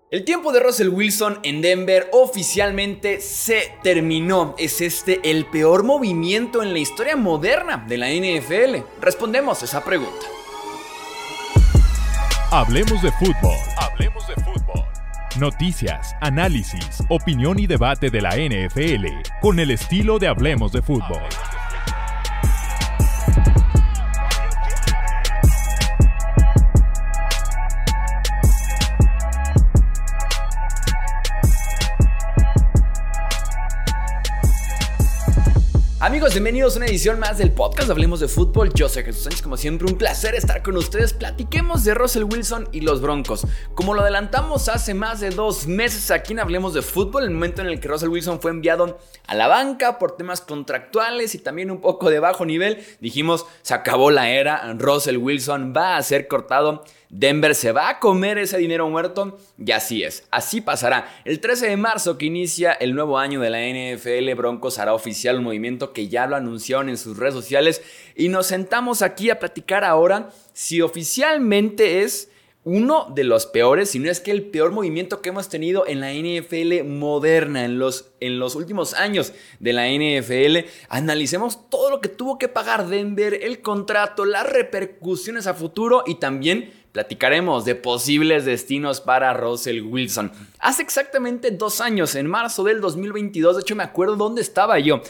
El tiempo de Russell Wilson en Denver oficialmente se terminó. ¿Es este el peor movimiento en la historia moderna de la NFL? Respondemos esa pregunta. Hablemos de fútbol. Hablemos de fútbol. Noticias, análisis, opinión y debate de la NFL con el estilo de Hablemos de fútbol. Amigos, bienvenidos a una edición más del podcast Hablemos de Fútbol. Yo soy Jesús Sánchez, como siempre un placer estar con ustedes. Platiquemos de Russell Wilson y los Broncos. Como lo adelantamos hace más de 2 meses aquí en Hablemos de Fútbol, el momento en el que Russell Wilson fue enviado a la banca por temas contractuales y también un poco de bajo nivel, dijimos, se acabó la era, Russell Wilson va a ser cortado, Denver se va a comer ese dinero muerto, y así es, así pasará. El 13 de marzo que inicia el nuevo año de la NFL, Broncos hará oficial un movimiento que ya lo anunciaron en sus redes sociales y nos sentamos aquí a platicar ahora si oficialmente es uno de los peores, si no es que el peor movimiento que hemos tenido en la NFL moderna, en los últimos años de la NFL. Analicemos todo lo que tuvo que pagar Denver, el contrato, las repercusiones a futuro y también platicaremos de posibles destinos para Russell Wilson. Hace exactamente 2 años, en marzo del 2022, de hecho me acuerdo dónde estaba yo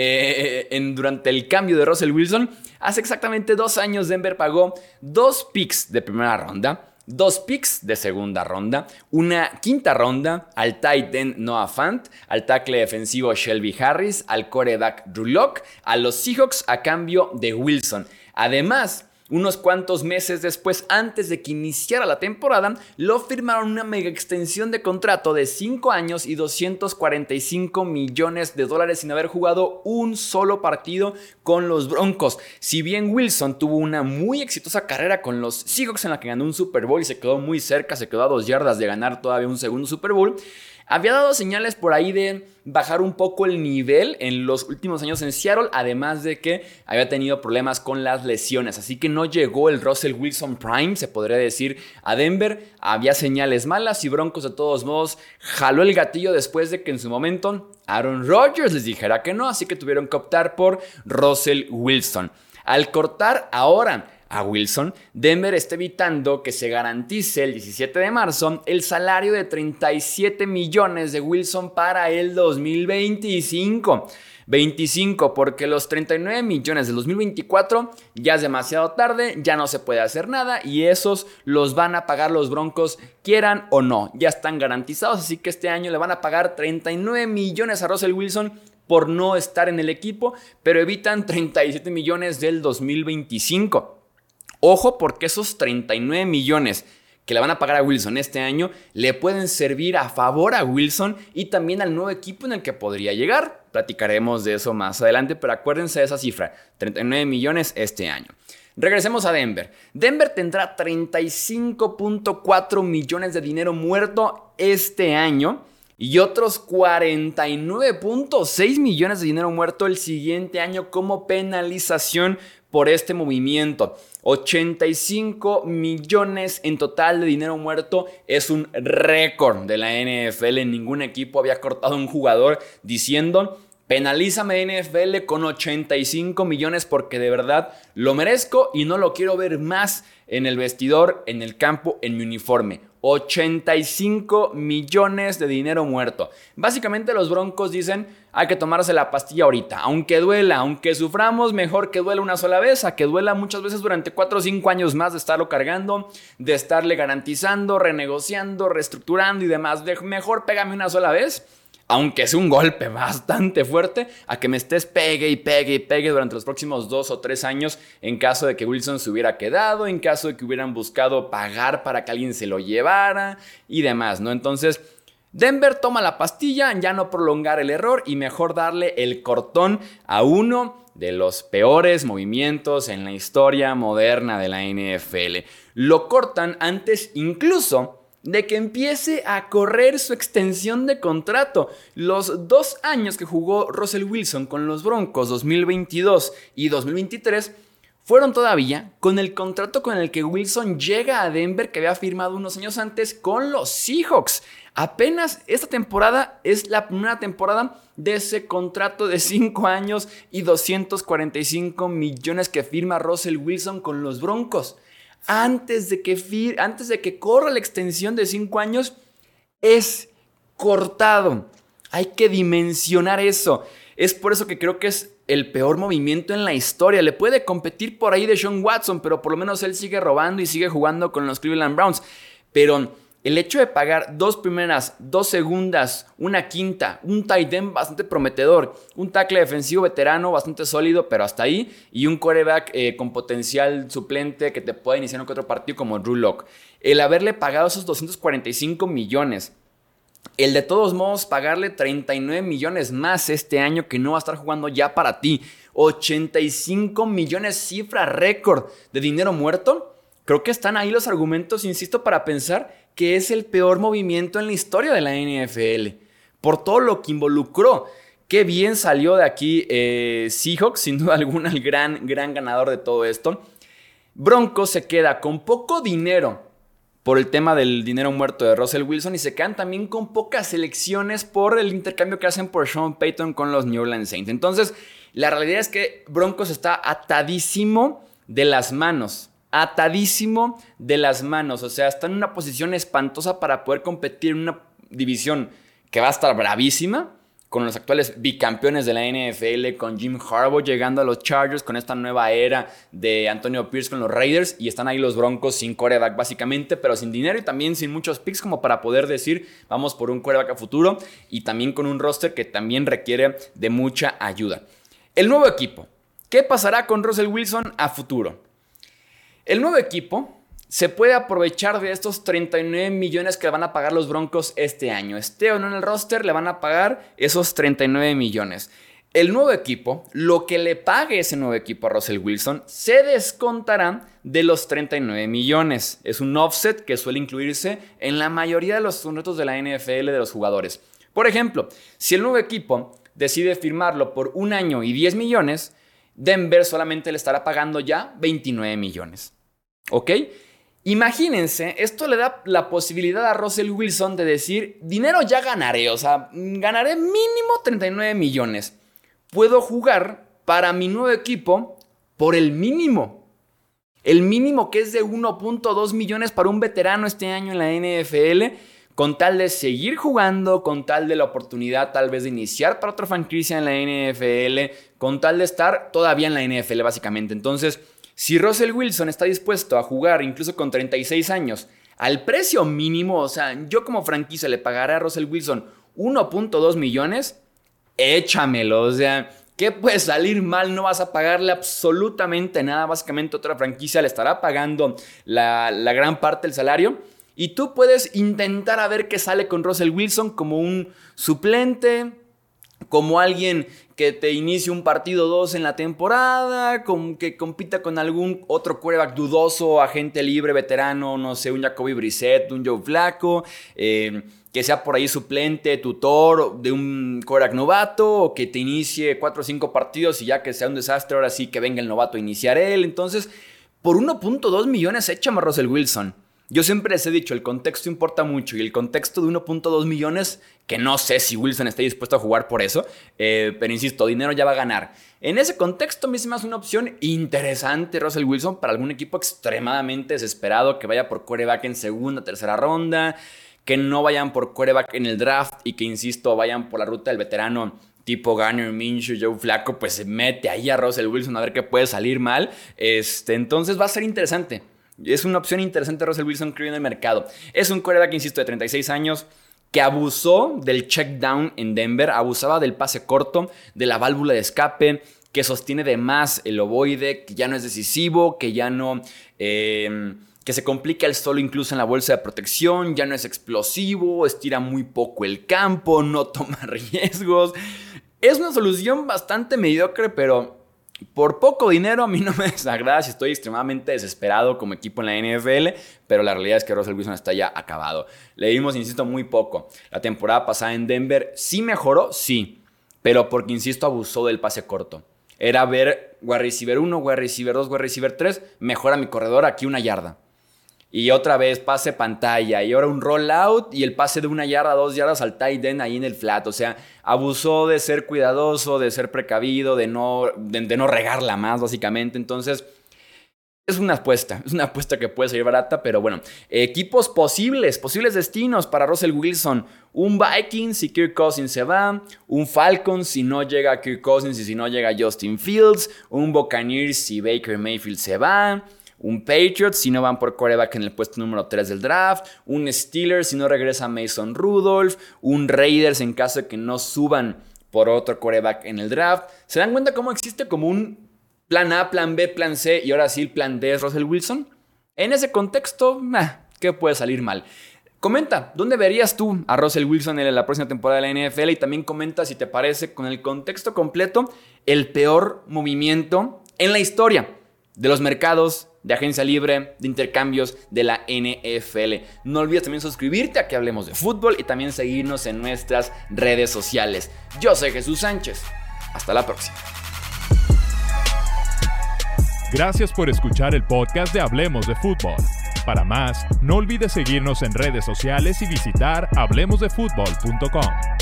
durante el cambio de Russell Wilson. Hace exactamente 2 años Denver pagó 2 picks de primera ronda, 2 picks de segunda ronda, una quinta ronda al tight end Noah Fant, al tackle defensivo Shelby Harris, al quarterback Drew Lock, a los Seahawks a cambio de Wilson. Además, unos cuantos meses después, antes de que iniciara la temporada, lo firmaron una mega extensión de contrato de 5 años y $245 millones sin haber jugado un solo partido con los Broncos. Si bien Wilson tuvo una muy exitosa carrera con los Seahawks en la que ganó un Super Bowl y se quedó muy cerca, se quedó a 2 yardas de ganar todavía un segundo Super Bowl, había dado señales por ahí de bajar un poco el nivel en los últimos años en Seattle, además de que había tenido problemas con las lesiones, así que no llegó el Russell Wilson Prime, se podría decir, a Denver. Había señales malas y Broncos de todos modos jaló el gatillo después de que en su momento Aaron Rodgers les dijera que no, así que tuvieron que optar por Russell Wilson. Al cortar ahora a Wilson, Denver está evitando que se garantice el 17 de marzo el salario de 37 millones de Wilson para el 2025. 25 porque los 39 millones del 2024 ya es demasiado tarde, ya no se puede hacer nada y esos los van a pagar los Broncos quieran o no, ya están garantizados, así que este año le van a pagar 39 millones a Russell Wilson por no estar en el equipo, pero evitan 37 millones del 2025. Ojo, porque esos 39 millones que le van a pagar a Wilson este año le pueden servir a favor a Wilson y también al nuevo equipo en el que podría llegar. Platicaremos de eso más adelante, pero acuérdense de esa cifra, 39 millones este año. Regresemos a Denver. Denver tendrá 35.4 millones de dinero muerto este año y otros 49.6 millones de dinero muerto el siguiente año como penalización por este movimiento. 85 millones en total de dinero muerto es un récord de la NFL. Ningún equipo había cortado a un jugador diciendo: penalízame NFL con 85 millones porque de verdad lo merezco y no lo quiero ver más en el vestidor, en el campo, en mi uniforme. 85 millones de dinero muerto. Básicamente los Broncos dicen: hay que tomarse la pastilla ahorita, aunque duela, aunque suframos, mejor que duela una sola vez a que duela muchas veces durante 4 o 5 años más de estarlo cargando, de estarle garantizando, renegociando, reestructurando y demás. Mejor pégame una sola vez, aunque es un golpe bastante fuerte, a que me estés pegue y pegue y pegue durante los próximos 2 o 3 años en caso de que Wilson se hubiera quedado, en caso de que hubieran buscado pagar para que alguien se lo llevara y demás, ¿no? Entonces, Denver toma la pastilla, ya no prolongar el error y mejor darle el cortón a uno de los peores movimientos en la historia moderna de la NFL. Lo cortan antes incluso de que empiece a correr su extensión de contrato. Los 2 años que jugó Russell Wilson con los Broncos, 2022 y 2023, fueron todavía con el contrato con el que Wilson llega a Denver, que había firmado unos años antes con los Seahawks. Apenas esta temporada es la primera temporada de ese contrato de 5 años y 245 millones que firma Russell Wilson con los Broncos. Antes de que corra la extensión de 5 años, es cortado. Hay que dimensionar eso. Es por eso que creo que es el peor movimiento en la historia. Le puede competir por ahí Deshaun Watson, pero por lo menos él sigue robando y sigue jugando con los Cleveland Browns. Pero el hecho de pagar 2 primeras, 2 segundas, una quinta, un tight end bastante prometedor, un tackle defensivo veterano bastante sólido, pero hasta ahí, y un quarterback con potencial suplente que te pueda iniciar en otro partido como Drew Lock. El haberle pagado esos 245 millones, el de todos modos pagarle 39 millones más este año que no va a estar jugando ya para ti, 85 millones, cifra récord de dinero muerto. Creo que están ahí los argumentos, insisto, para pensar que es el peor movimiento en la historia de la NFL. Por todo lo que involucró. Qué bien salió de aquí Seahawks, sin duda alguna el gran ganador de todo esto. Broncos se queda con poco dinero por el tema del dinero muerto de Russell Wilson y se quedan también con pocas selecciones por el intercambio que hacen por Sean Payton con los New Orleans Saints. Entonces, la realidad es que Broncos está atadísimo de las manos. Atadísimo de las manos. O sea, está en una posición espantosa para poder competir en una división que va a estar bravísima, con los actuales bicampeones de la NFL, con Jim Harbaugh llegando a los Chargers, con esta nueva era de Antonio Pierce con los Raiders, y están ahí los Broncos sin quarterback básicamente, pero sin dinero y también sin muchos picks como para poder decir vamos por un quarterback a futuro, y también con un roster que también requiere de mucha ayuda. El nuevo equipo. ¿Qué pasará con Russell Wilson a futuro? El nuevo equipo se puede aprovechar de estos 39 millones que van a pagar los Broncos este año. Esté o no en el roster, le van a pagar esos 39 millones. El nuevo equipo, lo que le pague ese nuevo equipo a Russell Wilson, se descontará de los 39 millones. Es un offset que suele incluirse en la mayoría de los contratos de la NFL de los jugadores. Por ejemplo, si el nuevo equipo decide firmarlo por 1 año y 10 millones, Denver solamente le estará pagando ya 29 millones. ¿Ok? Imagínense, esto le da la posibilidad a Russell Wilson de decir, dinero ya ganaré, o sea, ganaré mínimo 39 millones. Puedo jugar para mi nuevo equipo por el mínimo. El mínimo que es de 1.2 millones para un veterano este año en la NFL, con tal de seguir jugando, con tal de la oportunidad tal vez de iniciar para otra franquicia en la NFL, con tal de estar todavía en la NFL básicamente. Entonces, si Russell Wilson está dispuesto a jugar incluso con 36 años al precio mínimo, o sea, yo como franquicia le pagaré a Russell Wilson 1.2 millones, échamelo, o sea, ¿qué puede salir mal? No vas a pagarle absolutamente nada, básicamente otra franquicia le estará pagando la gran parte del salario y tú puedes intentar a ver qué sale con Russell Wilson como un suplente, como alguien que te inicie un partido 2 en la temporada, que compita con algún otro quarterback dudoso, agente libre, veterano, no sé, un Jacoby Brissett, un Joe Flacco, que sea por ahí suplente, tutor de un quarterback novato, o que te inicie 4 o 5 partidos y ya que sea un desastre, ahora sí que venga el novato a iniciar él. Entonces, por 1.2 millones, échame a Russell Wilson. Yo siempre les he dicho, el contexto importa mucho y el contexto de 1.2 millones, que no sé si Wilson esté dispuesto a jugar por eso, pero insisto, dinero ya va a ganar. En ese contexto, a mí se me hace una opción interesante Russell Wilson para algún equipo extremadamente desesperado que vaya por quarterback en segunda, tercera ronda, que no vayan por quarterback en el draft y que, insisto, vayan por la ruta del veterano tipo Garner Minshew, Joe Flacco, pues se mete ahí a Russell Wilson a ver qué puede salir mal. Entonces va a ser interesante. Es una opción interesante Russell Wilson creo en el mercado. Es un quarterback, insisto, de 36 años que abusó del check down en Denver, abusaba del pase corto, de la válvula de escape, que sostiene de más el ovoide, que ya no es decisivo, que ya no... que se complica el solo incluso en la bolsa de protección, ya no es explosivo, estira muy poco el campo, no toma riesgos. Es una solución bastante mediocre, pero por poco dinero a mí no me desagrada si estoy extremadamente desesperado como equipo en la NFL, pero la realidad es que Russell Wilson está ya acabado. Le dimos, insisto, muy poco. La temporada pasada en Denver sí mejoró, sí, pero porque, insisto, abusó del pase corto. era ver wide receiver 1, wide receiver 2, wide receiver 3, mejora mi corredor aquí 1 yarda. Y otra vez pase pantalla y ahora un rollout y el pase de 1 yarda, 2 yardas al tight end ahí en el flat. O sea, abusó de ser cuidadoso, de ser precavido, de no regarla más básicamente. Entonces, es una apuesta que puede salir barata, pero bueno. Equipos posibles destinos para Russell Wilson. Un Vikings si Kirk Cousins se va. Un Falcons si no llega Kirk Cousins y si no llega Justin Fields. Un Buccaneers si Baker Mayfield se va. Un Patriots si no van por quarterback en el puesto número 3 del draft. Un Steelers si no regresa Mason Rudolph. Un Raiders en caso de que no suban por otro quarterback en el draft. ¿Se dan cuenta cómo existe como un plan A, plan B, plan C y ahora sí el plan D es Russell Wilson? En ese contexto, ¿qué puede salir mal? Comenta, ¿dónde verías tú a Russell Wilson en la próxima temporada de la NFL? Y también comenta si te parece, con el contexto completo, el peor movimiento en la historia de los mercados de agencia libre, de intercambios de la NFL. No olvides también suscribirte a Que Hablemos de Fútbol y también seguirnos en nuestras redes sociales. Yo soy Jesús Sánchez. Hasta la próxima. Gracias por escuchar el podcast de Hablemos de Fútbol. Para más, no olvides seguirnos en redes sociales y visitar hablemosdefutbol.com.